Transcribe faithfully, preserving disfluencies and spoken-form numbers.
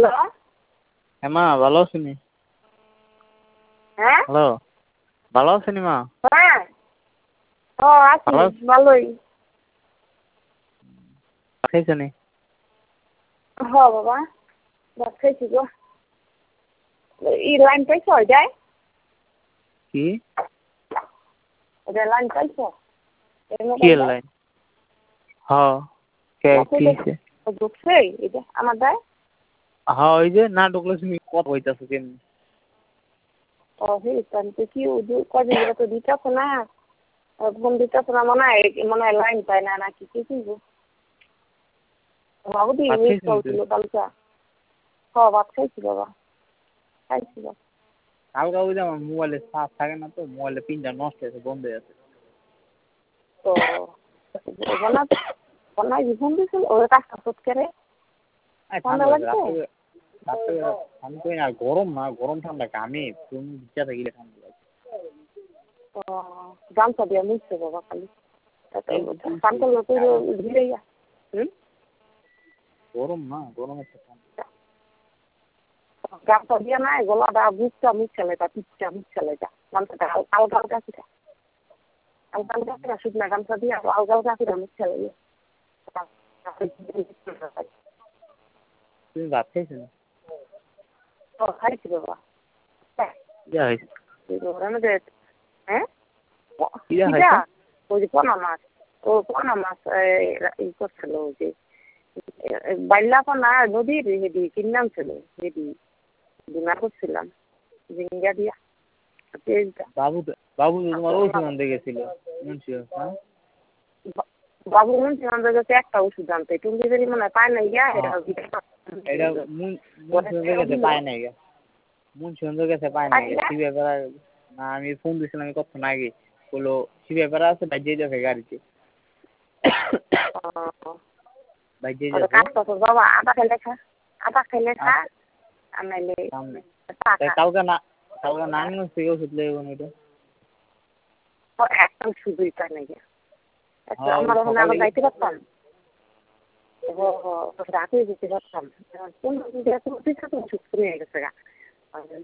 Hello হ্যাঁ মা ভালো আছেন? হ্যাঁ হ্যালো ভালো আছেন মা? হ্যাঁ ও আছি ভালো আছেন? ভালোই। খাইছেন? হ বাবা ভাত খাইছি গো। ই লাইন পাইছ যায় কি ওদের লাইন পাইছ কি লাইন? হ্যাঁ কে কি হইছে? ঢুকছে এটা আমার দেয় হ্যাঁ ওই যে না ঢুকলে তুমি কত হইতাছো কেমনি? ও হেতান তো কি কদিন ধরে তো দিতেছ না ফোন দিতেছ না মনে হয় মনে হয় লাইন পায় না নাকি কি কি বাবুদি ভাত মিস খাইছেন কল তো? ছিল কালকে হ ভাত খাইছি বাবা খাইছি বাবা কালকে ওই যে আমার মোবাইলে চার্জ থাকে না তো মোবাইলে পিনটা নষ্ট হয়েছে বন্ধ হয়ে আছে। তো বনা বনাই ফোন দিছিল ওর কাজটা সত করে ঠান্ডা লাগছে আমি কই না গরম না গরম ঠান্ডা কামে তুমি ইচ্ছা থাকিলে ঠান্ডা লাগে। ও গামছা দিয়ে মুছছে বাবা খালি কান করলে তো ধীরে হুম গরম না গরম একটা ঠান্ডা গামছা দিয়ে নাই গলাটা বুঝটা মুছছে লেটা পিঠটা মুছছে লেটা গামছাটা আলগা আলগা ছিল আলগা আলগা ছিল শুকনা গামছা দিয়ে আলগা আলগা ছিল মুছছে লেগে তুমি ভাত খাইছো না? ও খাইছি বাবা ইয়া হয়েছে আমাদের হ্যাঁ ইয়া হয়েছে ওই যে পোনা মাছ ও পোনা মাছ ই করছিল ওই যে বাইল্লা পোনা নদীর হেদি কিনলাম ছিল হেদি ডিমার করছিলাম জিঙ্গা দিয়া বাবু তো বাবু তো তোমার ওষুধ আনতে গেছিল মুন্সি হ্যাঁ বাবু মুন্সি আনতে গেছে একটা ওষুধ আনতে টুঙ্গি বেরি মনে হয় পায় না গিয়া এটা মুন্সি আনতে গেছে পায় নাই গা মুন্সি আনতে গেছে পায় নাই গা সিবিআই পাড়া না আমি ফোন দিছিলাম আমি কতক্ষণ আগে বললো সিবিআই পাড়া আছে বাজিয়ে যাবে গাড়িতে বাজিয়ে যাবে কাজটা তো বাবা আটা খেলে খা আটা খেলে খা আর নাইলে কালকে না কালকে নারায়ণগঞ্জ থেকে ওষুধ লেগে এটা একটা ওষুধই পায় না গিয়া আমার ওখানে আবার যাইতে পারতাম রাতে যেতে পারতাম কোন ওষুধ নিয়ে গেছে গা